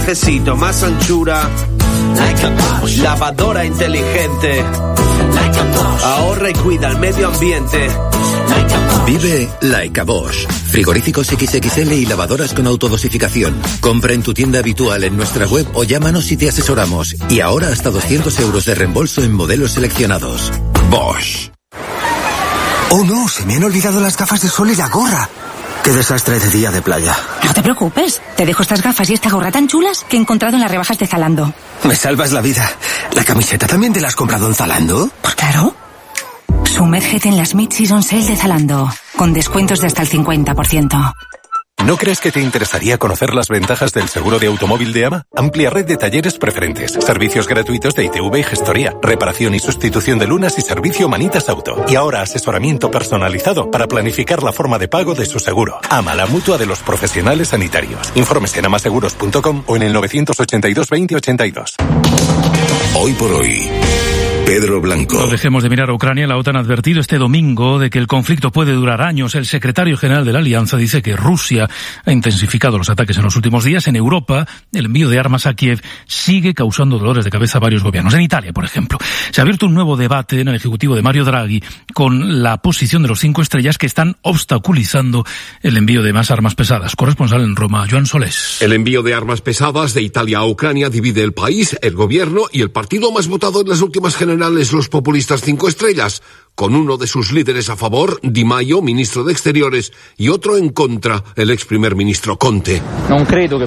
necesito más anchura. Lavadora inteligente. Ahorra y cuida el medio ambiente. Vive Like a Bosch. Frigoríficos XXL y lavadoras con autodosificación. Compra en tu tienda habitual en nuestra web o llámanos y te asesoramos. Y ahora hasta 200 euros de reembolso en modelos seleccionados. Bosch. Oh no, se me han olvidado las gafas de sol y la gorra. Qué desastre de día de playa. No te preocupes, te dejo estas gafas y esta gorra tan chulas que he encontrado en las rebajas de Zalando. Me salvas la vida. ¿La camiseta también te la has comprado en Zalando? Pues claro. Sumérgete en las Mid-Season Sale de Zalando, con descuentos de hasta el 50%. ¿No crees que te interesaría conocer las ventajas del seguro de automóvil de AMA? Amplia red de talleres preferentes, servicios gratuitos de ITV y gestoría, reparación y sustitución de lunas y servicio Manitas Auto. Y ahora asesoramiento personalizado para planificar la forma de pago de su seguro. AMA, la mutua de los profesionales sanitarios. Informes en amaseguros.com o en el 982 20 82. Hoy por hoy, Pedro Blanco. No dejemos de mirar a Ucrania. La OTAN ha advertido este domingo de que el conflicto puede durar años. El secretario general de la Alianza dice que Rusia ha intensificado los ataques en los últimos días. En Europa, el envío de armas a Kiev sigue causando dolores de cabeza a varios gobiernos. En Italia, por ejemplo, se ha abierto un nuevo debate en el Ejecutivo de Mario Draghi con la posición de los 5 estrellas que están obstaculizando el envío de más armas pesadas. Corresponsal en Roma, Joan Solés. El envío de armas pesadas de Italia a Ucrania divide el país, el gobierno y el partido más votado en las últimas generales, los populistas 5 estrellas, con uno de sus líderes a favor, Di Maio, ministro de Exteriores, y otro en contra, el ex primer ministro Conte. No creo,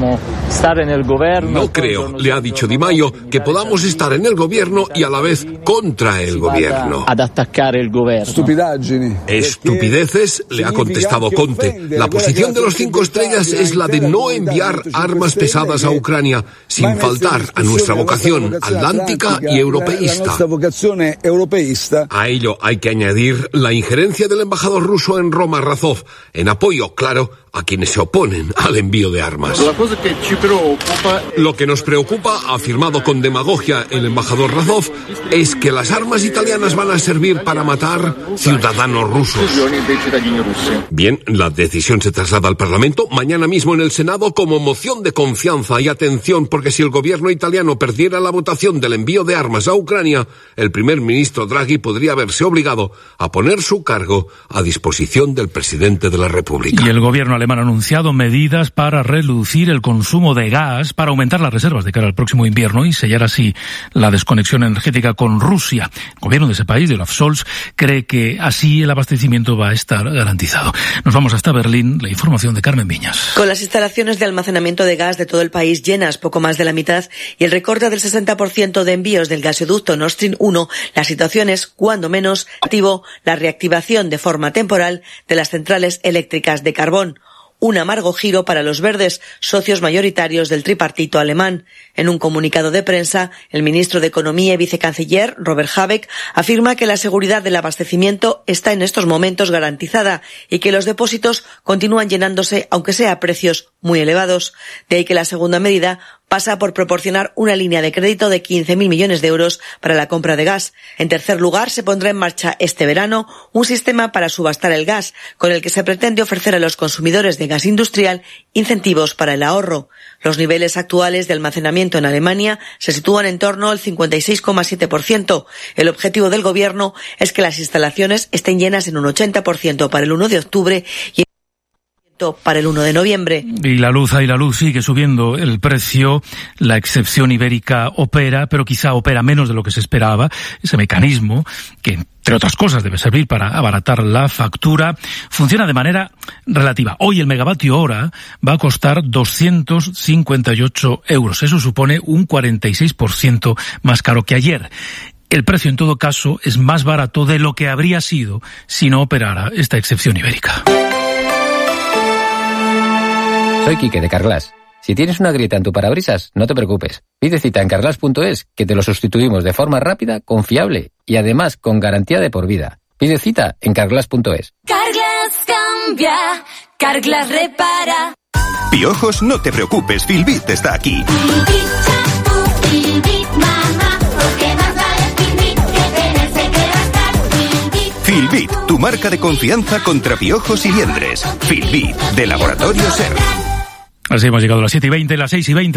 le ha dicho Di Maio, que podamos estar en el gobierno y a la vez contra el gobierno. Estupideces, le ha contestado Conte. La posición de los 5 estrellas es la de no enviar armas pesadas a Ucrania, sin faltar a nuestra vocación atlántica y europeísta. A ello hay que añadir la injerencia del embajador ruso en Roma, Razov, en apoyo, claro, a quienes se oponen al envío de armas. Lo que nos preocupa, ha afirmado con demagogia el embajador Razov, es que las armas italianas van a servir para matar ciudadanos rusos. Bien, la decisión se traslada al Parlamento mañana mismo en el Senado como moción de confianza. Y atención, porque si el gobierno italiano perdiera la votación del envío de armas a Ucrania, el primer ministro Draghi podría verse obligado a poner su cargo a disposición del presidente de la República. Y el gobierno alemán ha anunciado medidas para reducir el consumo de gas, para aumentar las reservas de cara al próximo invierno y sellar así la desconexión energética con Rusia. El gobierno de ese país, de Olaf Scholz, cree que así el abastecimiento va a estar garantizado. Nos vamos hasta Berlín, la información de Carmen Viñas. Con las instalaciones de almacenamiento de gas de todo el país llenas, poco más de la mitad, y el recorte del 60% de envíos del gasoducto Nord Stream 1, la situación es, cuando menos, activo la reactivación de forma temporal de las centrales eléctricas de carbón. Un amargo giro para los verdes, socios mayoritarios del tripartito alemán. En un comunicado de prensa, el ministro de Economía y vicecanciller, Robert Habeck, afirma que la seguridad del abastecimiento está en estos momentos garantizada y que los depósitos continúan llenándose, aunque sea a precios muy elevados. De ahí que la segunda medida pasa por proporcionar una línea de crédito de 15.000 millones de euros para la compra de gas. En tercer lugar, se pondrá en marcha este verano un sistema para subastar el gas, con el que se pretende ofrecer a los consumidores de gas industrial incentivos para el ahorro. Los niveles actuales de almacenamiento en Alemania se sitúan en torno al 56,7%. El objetivo del gobierno es que las instalaciones estén llenas en un 80% para el 1 de octubre y para el 1 de noviembre. Y la luz sigue subiendo el precio. La excepción ibérica opera, pero quizá opera menos de lo que se esperaba. Ese mecanismo, que entre otras cosas debe servir para abaratar la factura, funciona de manera relativa. Hoy el megavatio hora va a costar 258 euros. Eso supone un 46% más caro que ayer. El precio, en todo caso, es más barato de lo que habría sido si no operara esta excepción ibérica. Soy Quique de Carglass. Si tienes una grieta en tu parabrisas, no te preocupes. Pide cita en carglass.es, que te lo sustituimos de forma rápida, confiable y además con garantía de por vida. Pide cita en carglass.es. Carglass cambia, Carglass repara. Piojos, no te preocupes, Filbit está aquí. Filbit, tu marca de confianza contra piojos y liendres. Filbit, de Laboratorio SER. Así hemos llegado a las 7:20, las 6:20.